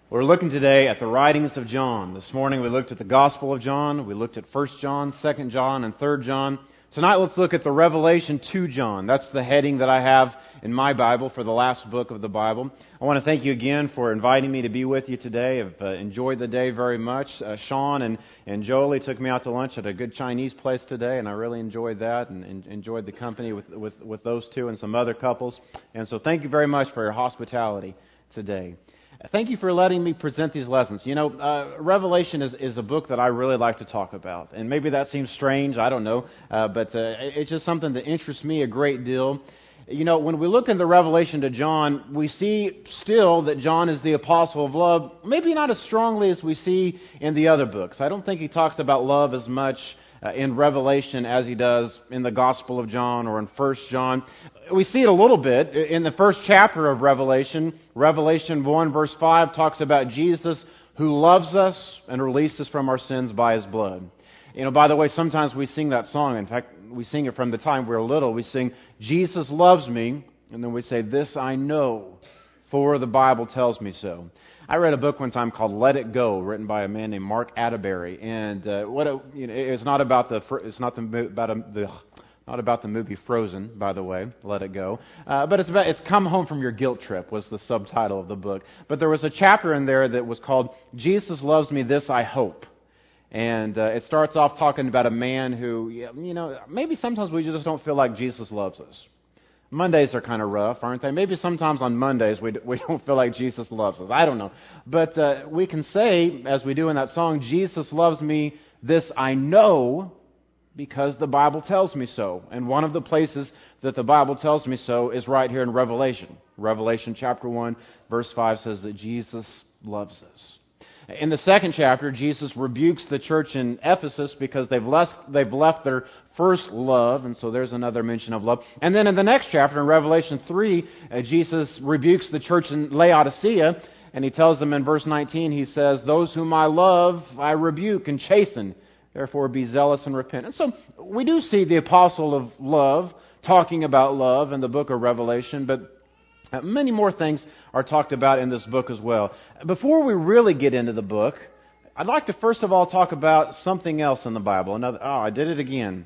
We're looking today at the writings of John. This morning we looked at the Gospel of John, we looked at 1 John, 2 John, and 3 John. Tonight let's look at the Revelation to John. That's the heading that I have in my Bible for the last book of the Bible. I want to thank you again for inviting me to be with you today. I've enjoyed the day very much. Sean and Jolie took me out to lunch at a good Chinese place today, and I really enjoyed that and enjoyed the company with those two and some other couples. And so thank you very much for your hospitality today. Thank you for letting me present these lessons. You know, Revelation is a book that I really like to talk about. And maybe that seems strange, I don't know. But it's just something that interests me a great deal. You know, when we look in the Revelation to John, we see still that John is the apostle of love. Maybe not as strongly as we see in the other books. I don't think he talks about love as much in Revelation as he does in the Gospel of John or in 1 John. We see it a little bit in the first chapter of Revelation. Revelation 1 verse 5 talks about Jesus who loves us and released us from our sins by His blood. You know, by the way, sometimes we sing that song. In fact, we sing it from the time we were little. We sing, Jesus loves me, and then we say, this I know, for the Bible tells me so. I read a book one time called Let It Go, written by a man named Mark Atterbury, and it's not about not about the movie Frozen, by the way. Let It Go, but it's Come Home from Your Guilt Trip was the subtitle of the book. But there was a chapter in there that was called Jesus Loves Me, This I Hope, and it starts off talking about a man who, you know, maybe sometimes we just don't feel like Jesus loves us. Mondays are kind of rough, aren't they? Maybe sometimes on Mondays we don't feel like Jesus loves us. I don't know. But we can say, as we do in that song, Jesus loves me, this I know, because the Bible tells me so. And one of the places that the Bible tells me so is right here in Revelation. Revelation chapter 1, verse 5 says that Jesus loves us. In the second chapter, Jesus rebukes the church in Ephesus because they've left their first love, and so there's another mention of love. And then in the next chapter, in Revelation 3, Jesus rebukes the church in Laodicea, and He tells them in verse 19, He says, those whom I love, I rebuke and chasten. Therefore be zealous and repent. And so we do see the apostle of love talking about love in the book of Revelation, but many more things are talked about in this book as well. Before we really get into the book, I'd like to first of all talk about something else in the Bible. I did it again.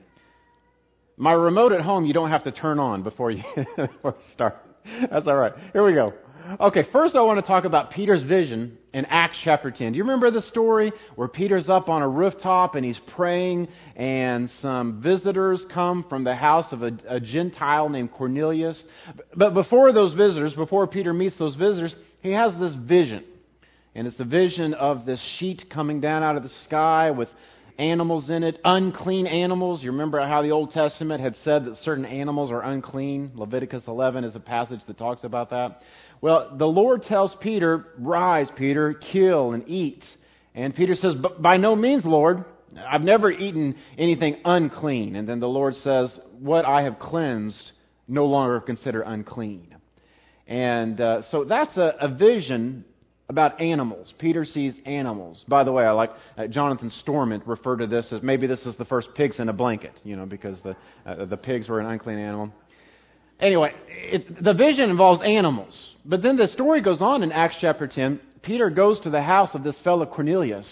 My remote at home you don't have to turn on before you start. That's all right. Here we go. Okay, first I want to talk about Peter's vision in Acts chapter 10. Do you remember the story where Peter's up on a rooftop and he's praying and some visitors come from the house of a Gentile named Cornelius? But before Peter meets those visitors, he has this vision. And it's a vision of this sheet coming down out of the sky with animals in it, unclean animals. You remember how the Old Testament had said that certain animals are unclean? Leviticus 11 is a passage that talks about that. Well, the Lord tells Peter, rise, Peter, kill and eat. And Peter says, but by no means, Lord. I've never eaten anything unclean. And then the Lord says, what I have cleansed, no longer consider unclean. And so that's a vision about animals. Peter sees animals. By the way, I like Jonathan Stormont referred to this as maybe this is the first pigs in a blanket, because the pigs were an unclean animal. Anyway, the vision involves animals. But then the story goes on in Acts chapter 10. Peter goes to the house of this fellow Cornelius.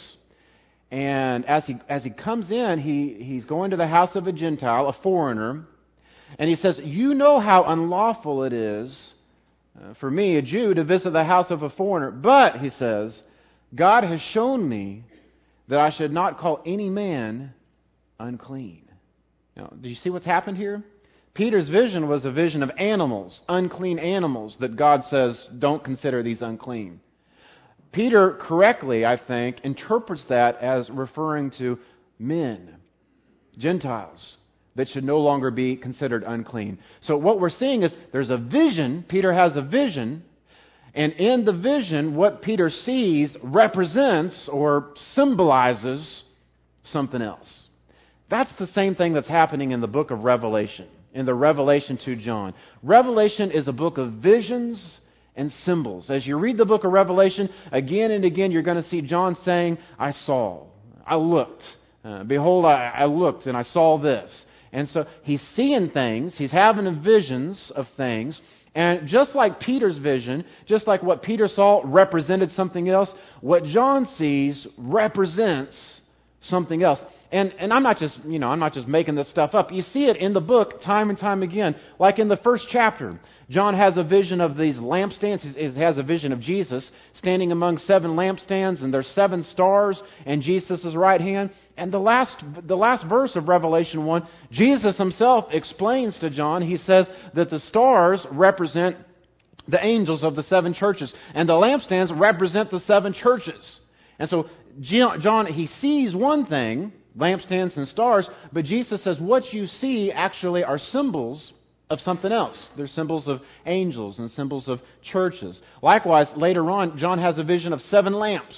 And as he comes in, he's going to the house of a Gentile, a foreigner. And he says, you know how unlawful it is for me, a Jew, to visit the house of a foreigner. But, he says, God has shown me that I should not call any man unclean. Now, do you see what's happened here? Peter's vision was a vision of animals, unclean animals, that God says, don't consider these unclean. Peter correctly, I think, interprets that as referring to men, Gentiles, that should no longer be considered unclean. So what we're seeing is there's a vision. Peter has a vision. And in the vision, what Peter sees represents or symbolizes something else. That's the same thing that's happening in the book of Revelation, in the Revelation to John. Revelation is a book of visions and symbols. As you read the book of Revelation, again and again, you're going to see John saying, I saw, I looked. Behold, I looked and I saw this. And so he's seeing things, he's having visions of things, and just like Peter's vision, just like what Peter saw represented something else, what John sees represents something else. And I'm not just making this stuff up. You see it in the book time and time again. Like in the first chapter, John has a vision of these lampstands. He has a vision of Jesus standing among 7 lampstands, and there's 7 stars in Jesus' right hand. And the last verse of Revelation 1, Jesus himself explains to John, he says that the stars represent the angels of the 7 churches, and the lampstands represent the 7 churches. And so John, he sees one thing, lampstands and stars, but Jesus says what you see actually are symbols of something else. They're symbols of angels and symbols of churches. Likewise, later on, John has a vision of 7 lamps,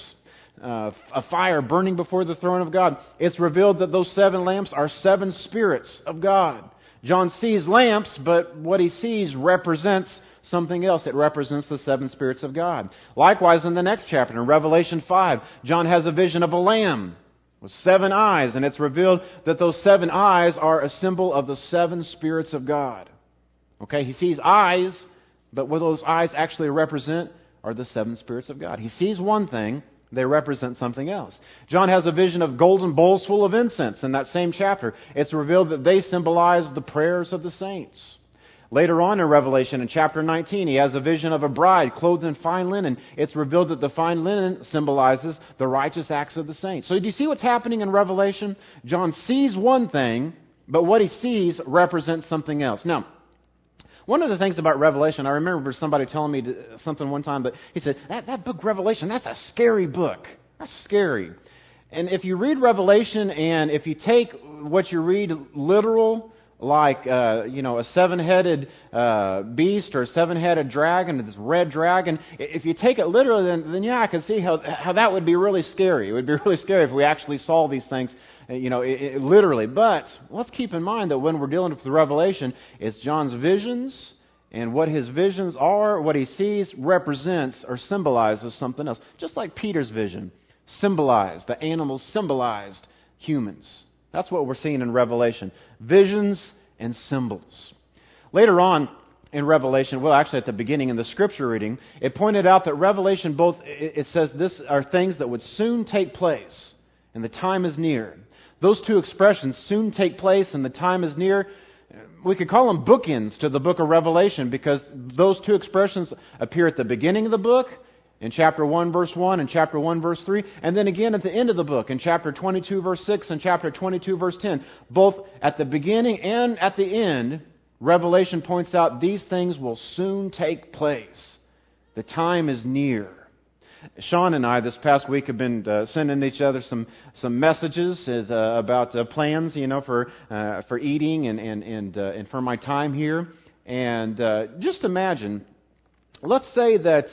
a fire burning before the throne of God. It's revealed that those 7 lamps are 7 spirits of God. John sees lamps, but what he sees represents something else. It represents the 7 spirits of God. Likewise, in the next chapter, in Revelation 5, John has a vision of a lamb with 7 eyes, and it's revealed that those 7 eyes are a symbol of the 7 spirits of God. Okay, he sees eyes, but what those eyes actually represent are the 7 spirits of God. He sees one thing, they represent something else. John has a vision of golden bowls full of incense in that same chapter. It's revealed that they symbolize the prayers of the saints. Later on in Revelation, in chapter 19, he has a vision of a bride clothed in fine linen. It's revealed that the fine linen symbolizes the righteous acts of the saints. So do you see what's happening in Revelation? John sees one thing, but what he sees represents something else. Now, one of the things about Revelation, I remember somebody telling me something one time, but he said, that book Revelation, that's a scary book. That's scary. And if you read Revelation and if you take what you read literal, like, a 7-headed beast or a 7-headed dragon, this red dragon. If you take it literally, then yeah, I can see how that would be really scary. It would be really scary if we actually saw these things, literally. But let's keep in mind that when we're dealing with the Revelation, it's John's visions, and what his visions are, what he sees, represents or symbolizes something else. Just like Peter's vision symbolized, the animals symbolized humans. That's what we're seeing in Revelation. Visions and symbols. Later on in Revelation, well, actually at the beginning in the scripture reading, it pointed out that Revelation it says this are things that would soon take place, and the time is near. Those two expressions, soon take place and the time is near, we could call them bookends to the book of Revelation, because those two expressions appear at the beginning of the book, in chapter 1, verse 1, and chapter 1, verse 3, and then again at the end of the book, in chapter 22, verse 6, and chapter 22, verse 10. Both at the beginning and at the end, Revelation points out these things will soon take place. The time is near. Sean and I this past week have been sending each other some messages about plans, for eating and for my time here. And just imagine, let's say that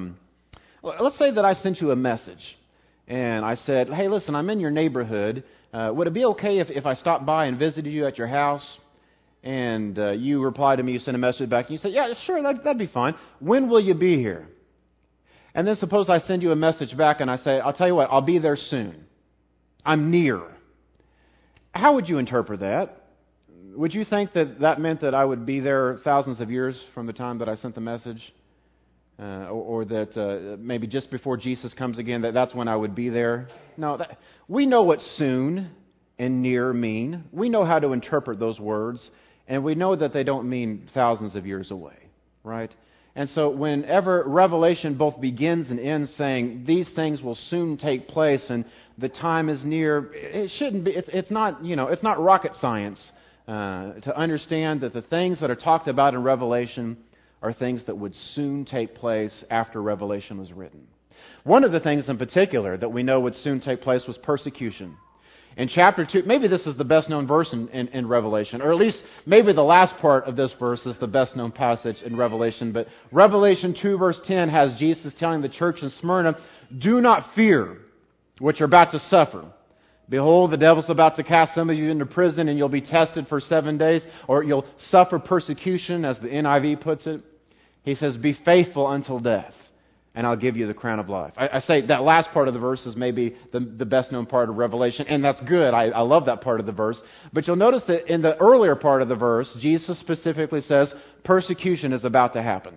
I sent you a message, and I said, hey, listen, I'm in your neighborhood. Would it be okay if I stopped by and visited you at your house? And you replied to me, you sent a message back, and you said, yeah, sure, that'd be fine. When will you be here? And then suppose I send you a message back, and I say, I'll tell you what, I'll be there soon. I'm near. How would you interpret that? Would you think that meant that I would be there thousands of years from the time that I sent the message? Or that maybe just before Jesus comes again, that's when I would be there? No, we know what soon and near mean. We know how to interpret those words, and we know that they don't mean thousands of years away, right? And so whenever Revelation both begins and ends saying these things will soon take place and the time is near, it shouldn't be. It's not rocket science to understand that the things that are talked about in Revelation are things that would soon take place after Revelation was written. One of the things in particular that we know would soon take place was persecution. In chapter 2, maybe this is the best known verse in Revelation, or at least maybe the last part of this verse is the best known passage in Revelation. But Revelation 2 verse 10 has Jesus telling the church in Smyrna, do not fear what you're about to suffer. Behold, the devil's about to cast some of you into prison, and you'll be tested for 7 days, or you'll suffer persecution, as the NIV puts it. He says, be faithful until death. and I'll give you the crown of life. I say that last part of the verse is maybe the best known part of Revelation, and that's good. I love that part of the verse. But you'll notice that in the earlier part of the verse, Jesus specifically says, persecution is about to happen.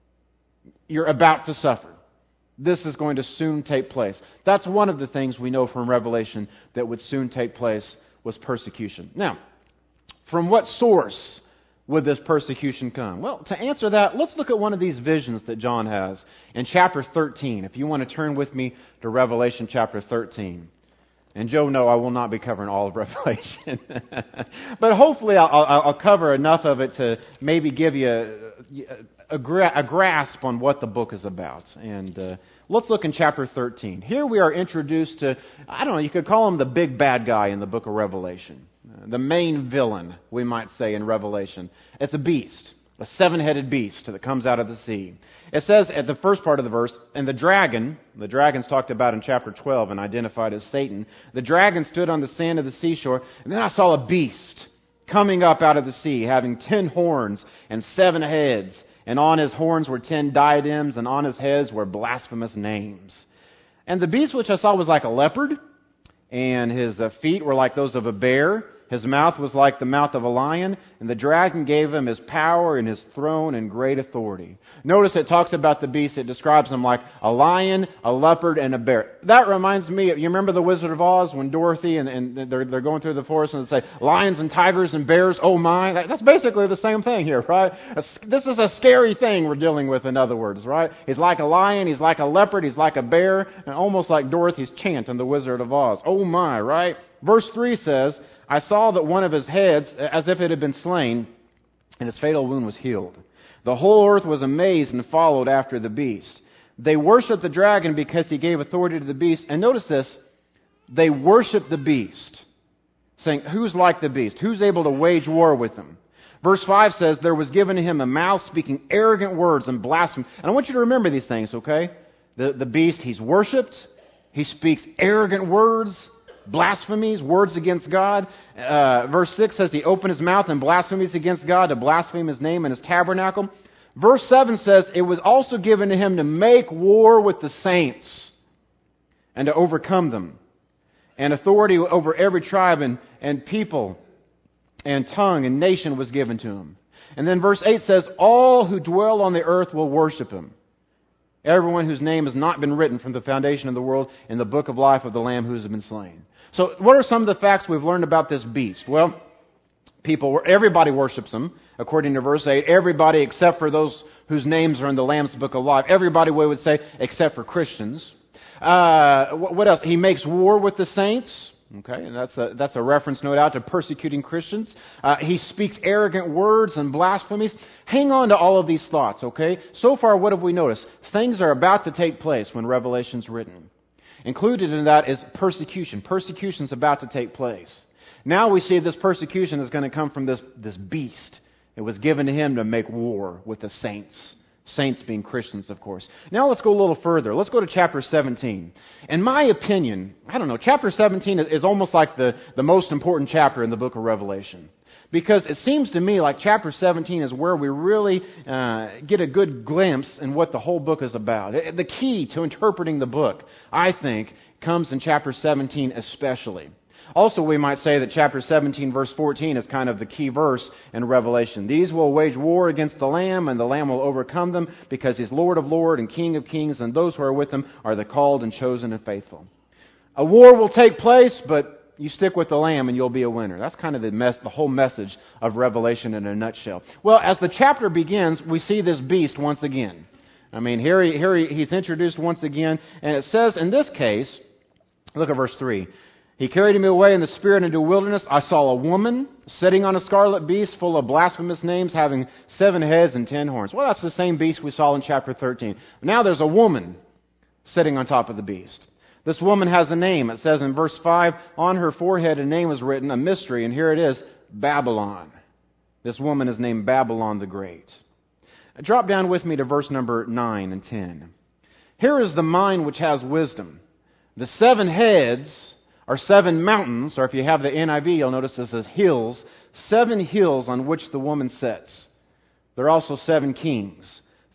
You're about to suffer. This is going to soon take place. That's one of the things we know from Revelation that would soon take place was persecution. Now, from what source would this persecution come? Well, to answer that, let's look at one of these visions that John has in chapter 13. If you want to turn with me to Revelation chapter 13. And Joe, no, I will not be covering all of Revelation. But hopefully I'll cover enough of it to maybe give you a grasp on what the book is about. And let's look in chapter 13. Here we are introduced to, I don't know, you could call him the big bad guy in the book of Revelation. The main villain, we might say, in Revelation. It's a beast, a seven-headed beast that comes out of the sea. It says at the first part of the verse, and the dragon's talked about in chapter 12 and identified as Satan. The dragon stood on the sand of the seashore, and then I saw a beast coming up out of the sea, having 10 horns and 7 heads. And on his horns were 10 diadems, and on his heads were blasphemous names. And the beast which I saw was like a leopard, and his feet were like those of a bear. His mouth was like the mouth of a lion, and the dragon gave him his power and his throne and great authority. Notice it talks about the beast. It describes him like a lion, a leopard, and a bear. That reminds me, you remember the Wizard of Oz when Dorothy and they're going through the forest and they say, lions and tigers and bears, oh my. That's basically the same thing here, right? This is a scary thing we're dealing with, in other words, right? He's like a lion, he's like a leopard, he's like a bear, and almost like Dorothy's chant in the Wizard of Oz. Oh my, right? Verse 3 says, I saw that one of his heads, as if it had been slain, and his fatal wound was healed. The whole earth was amazed and followed after the beast. They worshiped the dragon because he gave authority to the beast. And notice this, they worshiped the beast, saying, who's like the beast? Who's able to wage war with him? Verse 5 says, there was given to him a mouth speaking arrogant words and blasphemy. And I want you to remember these things, okay? The beast, he's worshipped. He speaks arrogant words, blasphemies, words against God. Verse 6 says he opened his mouth in blasphemies against God to blaspheme his name and his tabernacle. Verse 7 says it was also given to him to make war with the saints and to overcome them. And authority over every tribe and people and tongue and nation was given to him. And then verse 8 says, all who dwell on the earth will worship him. Everyone whose name has not been written from the foundation of the world in the book of life of the Lamb who has been slain. So what are some of the facts we've learned about this beast? Well, everybody worships him, according to verse 8. Everybody except for those whose names are in the Lamb's book of life. Everybody, we would say, except for Christians. What else? He makes war with the saints. Okay, and that's a reference, no doubt, to persecuting Christians. He speaks arrogant words and blasphemies. Hang on to all of these thoughts, okay? So far, what have we noticed? Things are about to take place when Revelation's written. Included in that is persecution. Persecution's about to take place. Now we see this persecution is going to come from this beast. It was given to him to make war with the saints. Saints being Christians, of course. Now let's go a little further. Let's go to chapter 17. In my opinion, chapter 17 is almost like the most important chapter in the book of Revelation. Because it seems to me like chapter 17 is where we really get a good glimpse in what the whole book is about. The key to interpreting the book, I think, comes in chapter 17 especially. Also, we might say that chapter 17, verse 14 is kind of the key verse in Revelation. These will wage war against the Lamb, and the Lamb will overcome them, because He's Lord of lords and King of kings, and those who are with Him are the called and chosen and faithful. A war will take place, but you stick with the Lamb and you'll be a winner. That's kind of the whole message of Revelation in a nutshell. Well, as the chapter begins, we see this beast once again. Here he's introduced once again, and it says in this case, look at verse 3. He carried me away in the spirit into a wilderness. I saw a woman sitting on a scarlet beast full of blasphemous names, having 7 heads and 10 horns. Well, that's the same beast we saw in chapter 13. Now there's a woman sitting on top of the beast. This woman has a name. It says in verse 5, on her forehead a name is written, a mystery, and here it is, Babylon. This woman is named Babylon the Great. Drop down with me to verse number 9 and 10. Here is the mind which has wisdom. The 7 heads are 7 mountains, or if you have the NIV, you'll notice this says hills, 7 hills on which the woman sits. There are also 7 kings.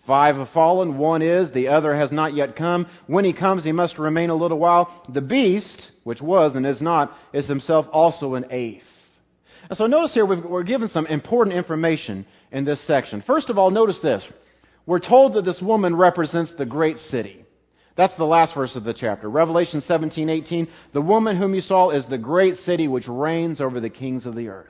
5 have fallen, one is, the other has not yet come. When he comes, he must remain a little while. The beast, which was and is not, is himself also an eighth. And so notice here, we're given some important information in this section. First of all, notice this. We're told that this woman represents the great city. That's the last verse of the chapter. Revelation 17:18, the woman whom you saw is the great city which reigns over the kings of the earth.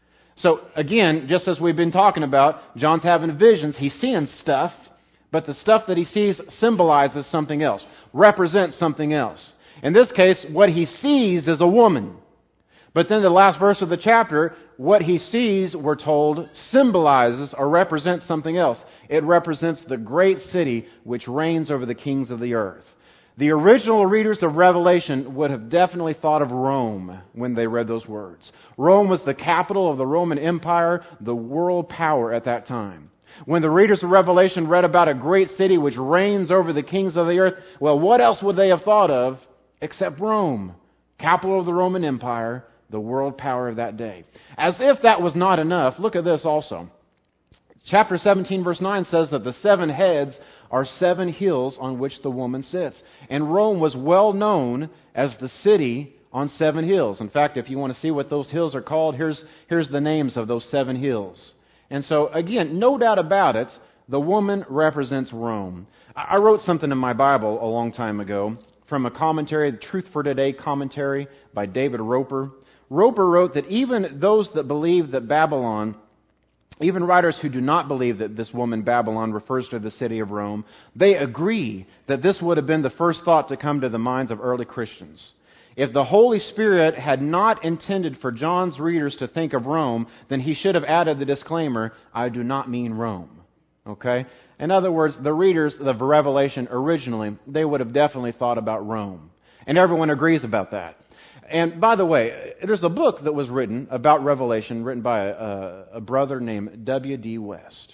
So again, just as we've been talking about, John's having visions, he's seeing stuff, but the stuff that he sees symbolizes something else, represents something else. In this case, what he sees is a woman. But then the last verse of the chapter, what he sees, we're told, symbolizes or represents something else. It represents the great city which reigns over the kings of the earth. The original readers of Revelation would have definitely thought of Rome when they read those words. Rome was the capital of the Roman Empire, the world power at that time. When the readers of Revelation read about a great city which reigns over the kings of the earth, well, what else would they have thought of except Rome, capital of the Roman Empire, the world power of that day? As if that was not enough, look at this also. Chapter 17, verse 9 says that the 7 heads are 7 hills on which the woman sits. And Rome was well known as the city on 7 hills. In fact, if you want to see what those hills are called, here's the names of those 7 hills. And so, again, no doubt about it, the woman represents Rome. I wrote something in my Bible a long time ago from a commentary, the Truth for Today commentary by David Roper. Roper wrote that even those that believe that Babylon, even writers who do not believe that this woman Babylon refers to the city of Rome, they agree that this would have been the first thought to come to the minds of early Christians. If the Holy Spirit had not intended for John's readers to think of Rome, then he should have added the disclaimer, I do not mean Rome. Okay? In other words, the readers of Revelation originally, they would have definitely thought about Rome. And everyone agrees about that. And by the way, there's a book that was written about Revelation, written by a brother named W.D. West.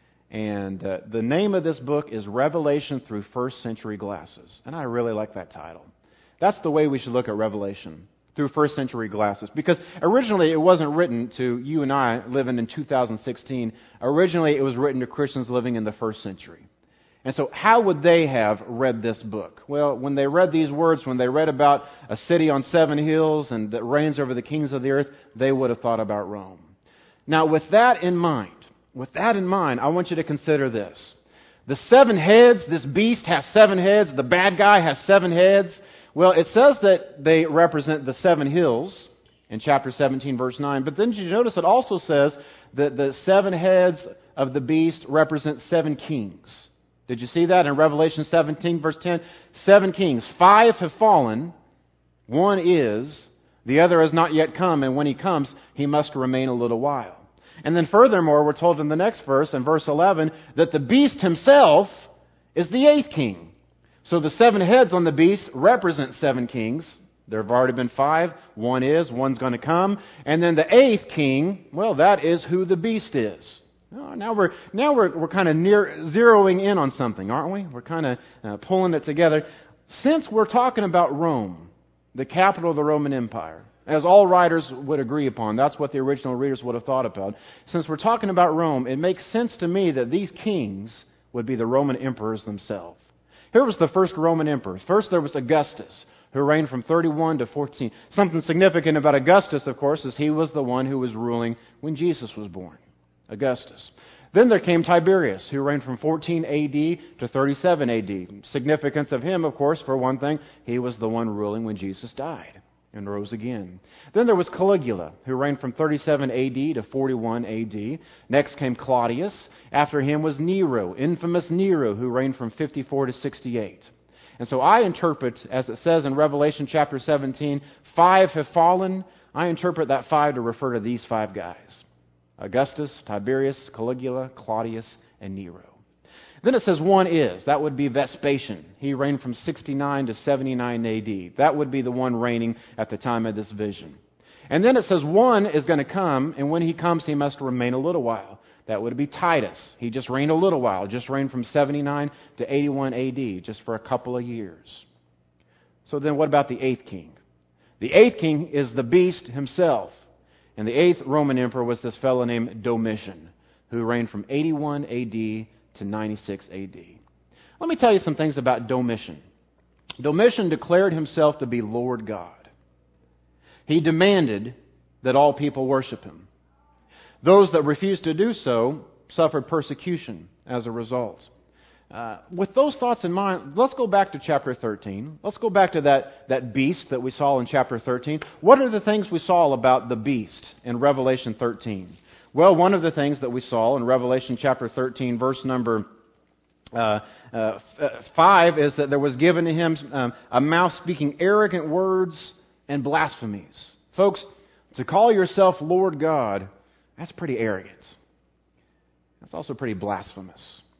And the name of this book is Revelation Through First Century Glasses. And I really like that title. That's the way we should look at Revelation, through first century glasses. Because originally it wasn't written to you and I living in 2016. Originally it was written to Christians living in the first century. And so how would they have read this book? Well, when they read these words, when they read about a city on 7 hills and that reigns over the kings of the earth, they would have thought about Rome. Now, with that in mind, I want you to consider this. The 7 heads, this beast has 7 heads, the bad guy has 7 heads. Well, it says that they represent the 7 hills in chapter 17, verse 9. But then did you notice it also says that the 7 heads of the beast represent 7 kings. Did you see that in Revelation 17, verse 10? 7 kings. 5 have fallen. 1 is. The other has not yet come. And when he comes, he must remain a little while. And then furthermore, we're told in the next verse, in verse 11, that the beast himself is the 8th king. So the 7 heads on the beast represent 7 kings. There have already been 5. 1 is. 1's going to come. And then the 8th king, well, that is who the beast is. Now we're kind of zeroing in on something, aren't we? We're kind of pulling it together. Since we're talking about Rome, the capital of the Roman Empire, as all writers would agree upon, that's what the original readers would have thought about. Since we're talking about Rome, it makes sense to me that these kings would be the Roman emperors themselves. Here was the first Roman emperor. First there was Augustus, who reigned from 31 to 14. Something significant about Augustus, of course, is he was the one who was ruling when Jesus was born. Augustus. Then there came Tiberius, who reigned from 14 A.D. to 37 A.D. Significance of him, of course, for one thing, he was the one ruling when Jesus died and rose again. Then there was Caligula, who reigned from 37 A.D. to 41 A.D. Next came Claudius. After him was Nero, infamous Nero, who reigned from 54 to 68. And so I interpret, as it says in Revelation chapter 17, 5 have fallen. I interpret that 5 to refer to these 5 guys. Augustus, Tiberius, Caligula, Claudius, and Nero. Then it says 1 is. That would be Vespasian. He reigned from 69 to 79 A.D. That would be the one reigning at the time of this vision. And then it says 1 is going to come, and when he comes, he must remain a little while. That would be Titus. He just reigned a little while. Just reigned from 79 to 81 A.D., just for a couple of years. So then what about the 8th king? The 8th king is the beast himself. And the 8th Roman emperor was this fellow named Domitian, who reigned from 81 A.D. to 96 AD. Let me tell you some things about Domitian. Domitian declared himself to be Lord God. He demanded that all people worship him. Those that refused to do so suffered persecution as a result. With those thoughts in mind, let's go back to chapter 13. Let's go back to that beast that we saw in chapter 13. What are the things we saw about the beast in Revelation 13? Well, one of the things that we saw in Revelation chapter 13, verse number 5, is that there was given to him a mouth speaking arrogant words and blasphemies. Folks, to call yourself Lord God, that's pretty arrogant. That's also pretty blasphemous.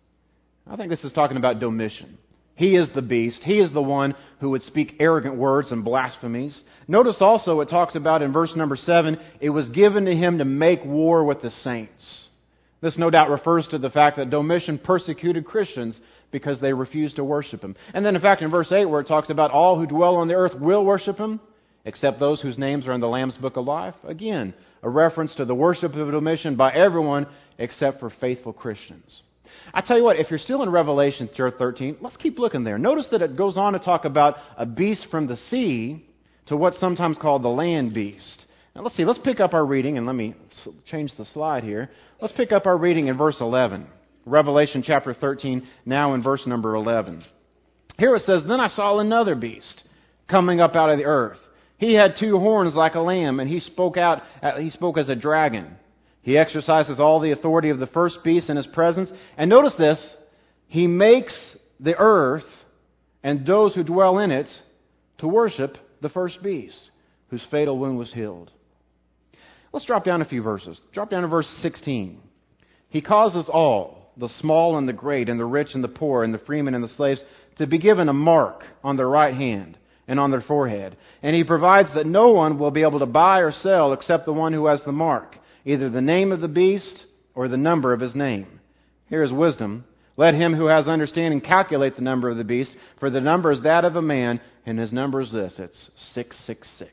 I think this is talking about Domitian. He is the beast. He is the one who would speak arrogant words and blasphemies. Notice also it talks about in verse number 7, it was given to him to make war with the saints. This no doubt refers to the fact that Domitian persecuted Christians because they refused to worship him. And then in fact in verse 8 where it talks about all who dwell on the earth will worship him, except those whose names are in the Lamb's Book of Life. Again, a reference to the worship of Domitian by everyone except for faithful Christians. I tell you what, if you're still in Revelation 13, let's keep looking there. Notice that it goes on to talk about a beast from the sea to what's sometimes called the land beast. Now let's see, let's pick up our reading, and let me change the slide here. Let's pick up our reading in verse 11. Revelation chapter 13, now in verse number 11. Here it says, Then I saw another beast coming up out of the earth. He had 2 horns like a lamb, and he spoke as a dragon. He exercises all the authority of the first beast in his presence. And notice this, he makes the earth and those who dwell in it to worship the first beast, whose fatal wound was healed. Let's drop down a few verses. Drop down to verse 16. He causes all, the small and the great, and the rich and the poor, and the freemen and the slaves, to be given a mark on their right hand and on their forehead. And he provides that no one will be able to buy or sell except the one who has the mark, either the name of the beast or the number of his name. Here is wisdom. Let him who has understanding calculate the number of the beast, for the number is that of a man, and his number is this. It's 666.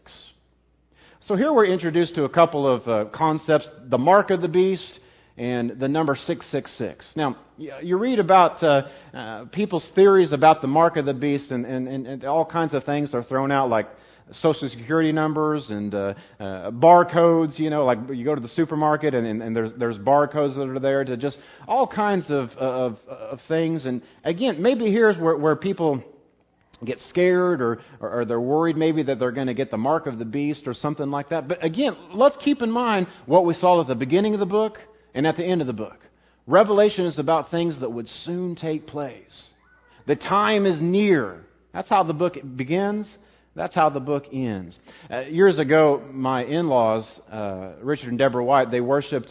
So here we're introduced to a couple of concepts, the mark of the beast and the number 666. Now, you read about people's theories about the mark of the beast, and all kinds of things are thrown out, like Social Security numbers and barcodes. You know, like you go to the supermarket and there's barcodes that are there to just all kinds of things. And again, maybe here's where people get scared or they're worried maybe that they're going to get the mark of the beast or something like that. But again, let's keep in mind what we saw at the beginning of the book and at the end of the book. Revelation is about things that would soon take place. The time is near. That's how the book begins. That's how the book ends. Years ago, my in-laws, Richard and Deborah White, they worshipped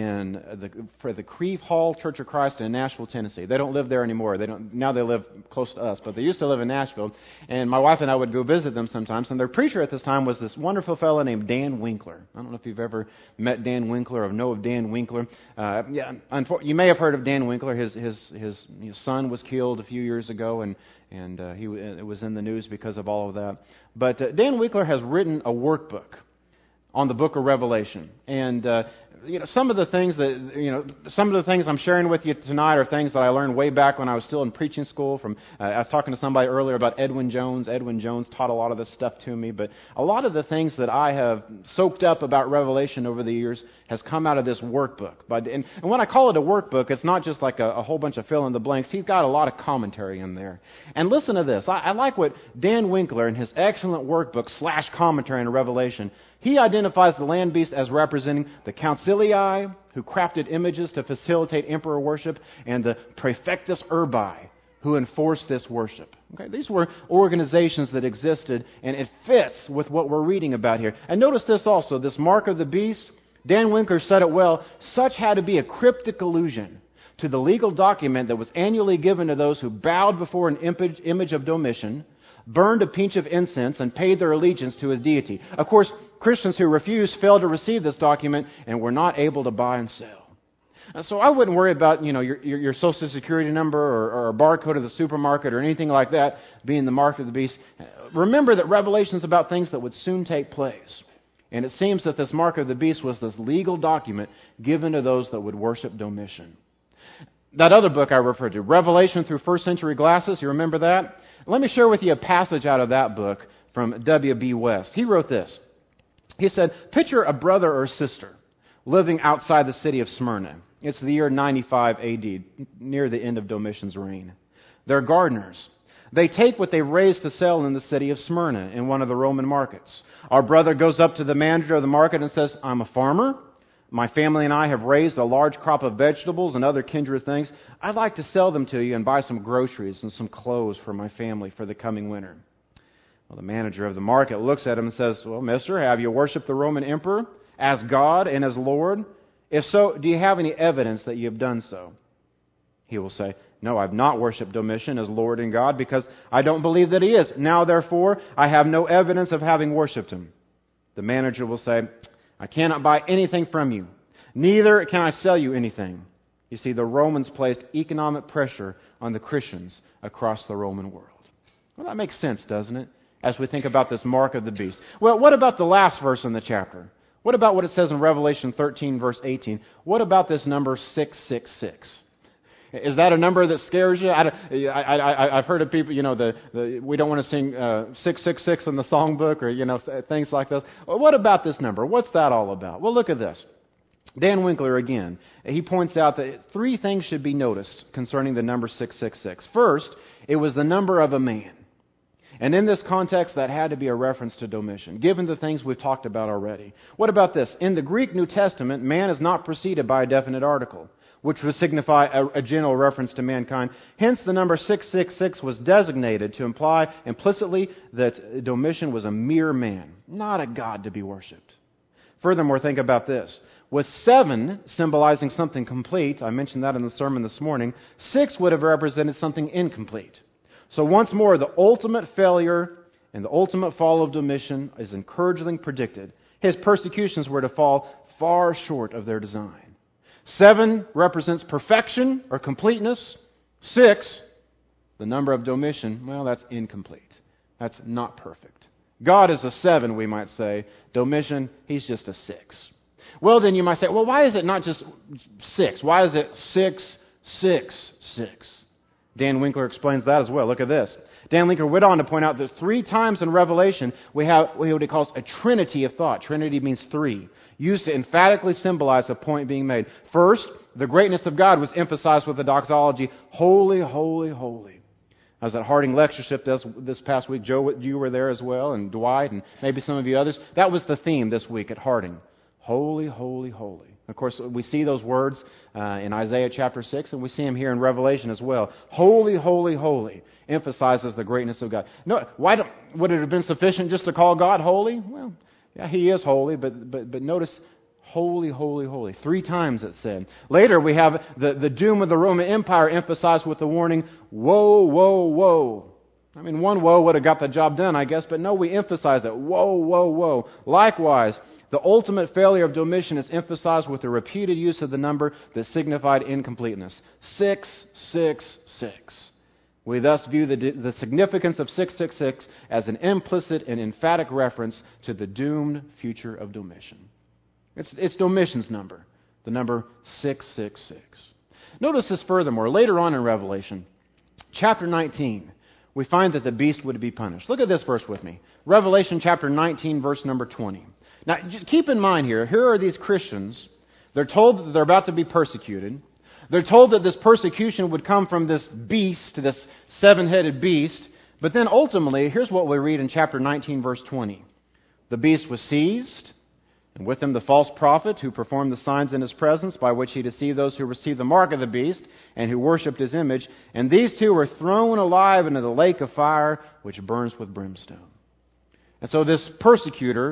for the Creve Hall Church of Christ in Nashville, Tennessee. They don't live there anymore. Now they live close to us, but they used to live in Nashville. And my wife and I would go visit them sometimes. And their preacher at this time was this wonderful fellow named Dan Winkler. I don't know if you've ever met Dan Winkler or know of Dan Winkler. You may have heard of Dan Winkler. His son was killed a few years ago, and it was in the news because of all of that. But Dan Winkler has written a workbook on the book of Revelation, and some of the things I'm sharing with you tonight are things that I learned way back when I was still in preaching school. I was talking to somebody earlier about Edwin Jones. Edwin Jones taught a lot of this stuff to me, but a lot of the things that I have soaked up about Revelation over the years has come out of this workbook. And when I call it a workbook, it's not just like a whole bunch of fill in the blanks. He's got a lot of commentary in there. And listen to this. I like what Dan Winkler in his excellent workbook / commentary on Revelation. He identifies the land beast as representing the Concilii, who crafted images to facilitate emperor worship, and the Praefectus Urbi, who enforced this worship. Okay, these were organizations that existed, and it fits with what we're reading about here. And notice this also, this mark of the beast, Dan Winkler said it well, such had to be a cryptic allusion to the legal document that was annually given to those who bowed before an image of Domitian, burned a pinch of incense, and paid their allegiance to his deity. Of course, Christians who refused failed to receive this document and were not able to buy and sell. So I wouldn't worry about your Social Security number or a barcode of the supermarket or anything like that being the mark of the beast. Remember that Revelation is about things that would soon take place. And it seems that this mark of the beast was this legal document given to those that would worship Domitian. that other book I referred to, Revelation Through First Century Glasses. You remember that? Let me share with you a passage out of that book from W.B. West. He wrote this. He said, picture a brother or sister living outside the city of Smyrna. It's the year 95 A.D., near the end of Domitian's reign. They're gardeners. They take what they've raised to sell in the city of Smyrna in one of the Roman markets. Our brother goes up to the manager of the market and says, I'm a farmer. My family and I have raised a large crop of vegetables and other kindred things. I'd like to sell them to you and buy some groceries and some clothes for my family for the coming winter. Well, the manager of the market looks at him and says, well, mister, have you worshipped the Roman emperor as God and as Lord? If so, do you have any evidence that you have done so? He will say, no, I've not worshipped Domitian as Lord and God because I don't believe that he is. Now, therefore, I have no evidence of having worshipped him. The manager will say, I cannot buy anything from you. Neither can I sell you anything. You see, the Romans placed economic pressure on the Christians across the Roman world. Well, that makes sense, doesn't it? As we think about this mark of the beast. Well, what about the last verse in the chapter? What about what it says in Revelation 13, verse 18? What about this number 666? Is that a number that scares you? I've heard of people, we don't want to sing 666 in the songbook or, things like this. Well, what about this number? What's that all about? Well, look at this. Dan Winkler again, he points out that three things should be noticed concerning the number 666. First, it was the number of a man. And in this context, that had to be a reference to Domitian, given the things we've talked about already. What about this? In the Greek New Testament, man is not preceded by a definite article, which would signify a general reference to mankind. Hence, the number 666 was designated to imply implicitly that Domitian was a mere man, not a god to be worshipped. Furthermore, think about this. With 7 symbolizing something complete, I mentioned that in the sermon this morning, 6 would have represented something incomplete. So once more, the ultimate failure and the ultimate fall of Domitian is encouragingly predicted. His persecutions were to fall far short of their design. 7 represents perfection or completeness. 6, the number of Domitian, well, that's incomplete. That's not perfect. God is a 7, we might say. Domitian, he's just a 6. Well, then you might say, well, why is it not just 6? Why is it 6, 6, 6? Dan Winkler explains that as well. Look at this. Dan Winkler went on to point out that 3 times in Revelation we have what he calls a trinity of thought. Trinity means 3. Used to emphatically symbolize a point being made. First, the greatness of God was emphasized with the doxology, holy, holy, holy. I was at Harding Lectureship this past week. Joe, you were there as well, and Dwight, and maybe some of you others. That was the theme this week at Harding. Holy, holy, holy. Of course, we see those words in Isaiah chapter 6, and we see them here in Revelation as well. Holy, holy, holy emphasizes the greatness of God. No, would it have been sufficient just to call God holy? Well, yeah, He is holy, but notice, holy, holy, holy. 3 times it said. Later we have the doom of the Roman Empire emphasized with the warning, woe, woe, woe. I mean, one woe would have got the job done, I guess, but no, we emphasize it. Woe, woe, woe. Likewise, the ultimate failure of Domitian is emphasized with the repeated use of the number that signified incompleteness. 6, 6, 6. We thus view the significance of 666 as an implicit and emphatic reference to the doomed future of Domitian. It's Domitian's number, the number 666. Notice this furthermore. Later on in Revelation, chapter 19, we find that the beast would be punished. Look at this verse with me. Revelation chapter 19, verse number 20. Now, just keep in mind here are these Christians. They're told that they're about to be persecuted. They're told that this persecution would come from this beast, this 7-headed beast. But then ultimately, here's what we read in chapter 19, verse 20. The beast was seized, and with him the false prophet who performed the signs in his presence by which he deceived those who received the mark of the beast and who worshipped his image. And these 2 were thrown alive into the lake of fire which burns with brimstone. And so this persecutor,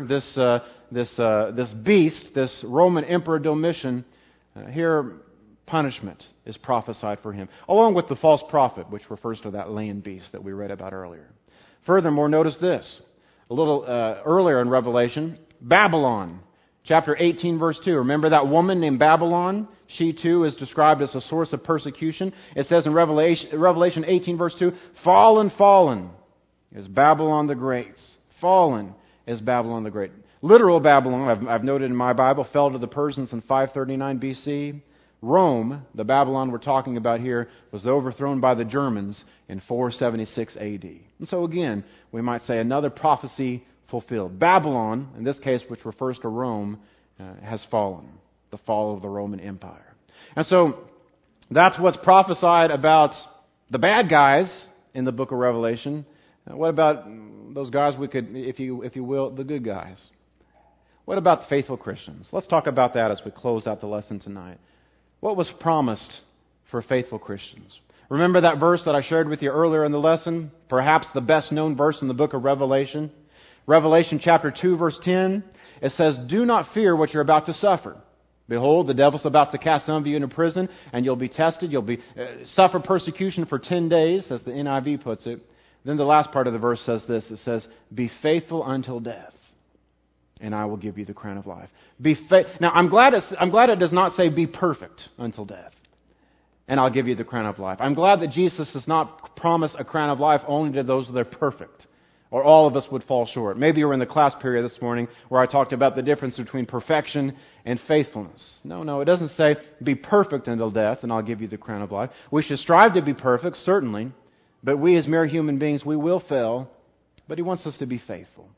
this beast, this Roman Emperor Domitian, here punishment is prophesied for him, along with the false prophet, which refers to that land beast that we read about earlier. Furthermore, notice this. A little earlier in Revelation, Babylon, chapter 18, verse 2. Remember that woman named Babylon? She too is described as a source of persecution. It says in Revelation 18, verse 2, fallen, fallen is Babylon the Great. Fallen is Babylon the Great. Literal Babylon, I've noted in my Bible, fell to the Persians in 539 BC. Rome, the Babylon we're talking about here, was overthrown by the Germans in 476 AD. And so again, we might say another prophecy fulfilled. Babylon, in this case, which refers to Rome, has fallen. The fall of the Roman Empire. And so that's what's prophesied about the bad guys in the book of Revelation. What about those guys we could, if you will, the good guys? What about faithful Christians? Let's talk about that as we close out the lesson tonight. What was promised for faithful Christians? Remember that verse that I shared with you earlier in the lesson? Perhaps the best known verse in the book of Revelation. Revelation chapter 2 verse 10. It says, "Do not fear what you're about to suffer. Behold, the devil's about to cast some of you into prison, and you'll be tested. You'll be suffer persecution for 10 days, as the NIV puts it." Then the last part of the verse says this. It says, "Be faithful until death, and I will give you the crown of life." Now, I'm glad it does not say be perfect until death, and I'll give you the crown of life. I'm glad that Jesus does not promise a crown of life only to those that are perfect, or all of us would fall short. Maybe you were in the class period this morning where I talked about the difference between perfection and faithfulness. No, it doesn't say be perfect until death, and I'll give you the crown of life. We should strive to be perfect, certainly, but we as mere human beings, we will fail, but He wants us to be faithful.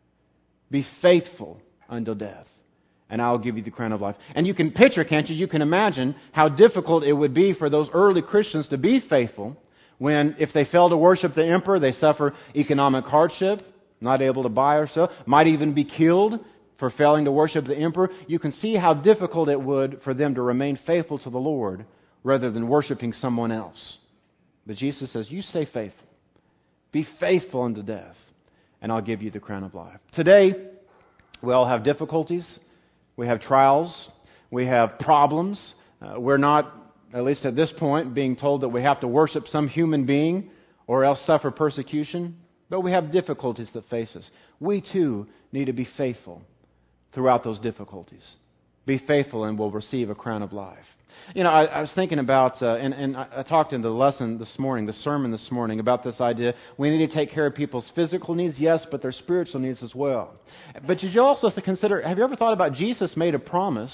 Be faithful until death, and I'll give you the crown of life. And you can picture, can't you? You can imagine how difficult it would be for those early Christians to be faithful when, if they fail to worship the emperor, they suffer economic hardship, not able to buy or sell, might even be killed for failing to worship the emperor. You can see how difficult it would for them to remain faithful to the Lord rather than worshiping someone else. But Jesus says, you stay faithful. Be faithful unto death, and I'll give you the crown of life. Today, we all have difficulties. We have trials. We have problems. We're not, at least at this point, being told that we have to worship some human being or else suffer persecution. But we have difficulties that face us. We too need to be faithful throughout those difficulties. Be faithful and we'll receive a crown of life. You know, I was thinking about, and I talked in the lesson this morning, the sermon this morning, about this idea. We need to take care of people's physical needs, yes, but their spiritual needs as well. But did you also consider, have you ever thought about Jesus made a promise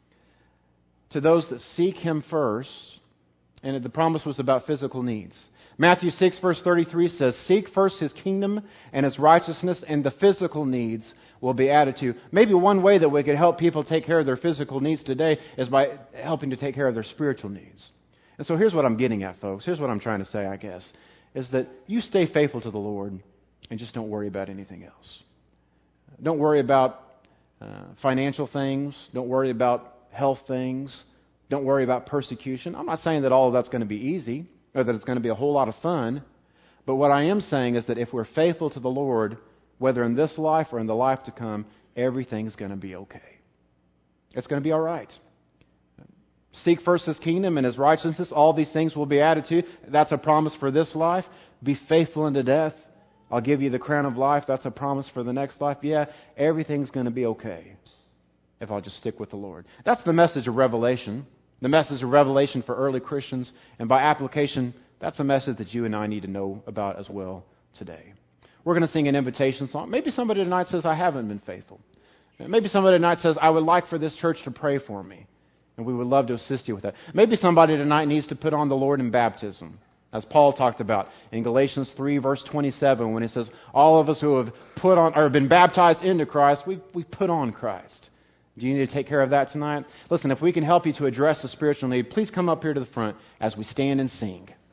to those that seek Him first, and the promise was about physical needs. Matthew 6 verse 33 says, "Seek first His kingdom and His righteousness, and the physical needs will be added to you." Maybe one way that we could help people take care of their physical needs today is by helping to take care of their spiritual needs. And so here's what I'm getting at, folks. Here's what I'm trying to say, I guess, is that you stay faithful to the Lord and just don't worry about anything else. Don't worry about financial things. Don't worry about health things. Don't worry about persecution. I'm not saying that all of that's going to be easy or that it's going to be a whole lot of fun. But what I am saying is that if we're faithful to the Lord, whether in this life or in the life to come, everything's going to be okay. It's going to be all right. Seek first His kingdom and His righteousness. All these things will be added to you. That's a promise for this life. Be faithful unto death. I'll give you the crown of life. That's a promise for the next life. Yeah, everything's going to be okay if I'll just stick with the Lord. That's the message of Revelation. The message of Revelation for early Christians. And by application, that's a message that you and I need to know about as well today. We're going to sing an invitation song. Maybe somebody tonight says, I haven't been faithful. Maybe somebody tonight says, I would like for this church to pray for me. And we would love to assist you with that. Maybe somebody tonight needs to put on the Lord in baptism, as Paul talked about in Galatians 3, verse 27, when he says, all of us who have put on or been baptized into Christ, we put on Christ. Do you need to take care of that tonight? Listen, if we can help you to address the spiritual need, please come up here to the front as we stand and sing.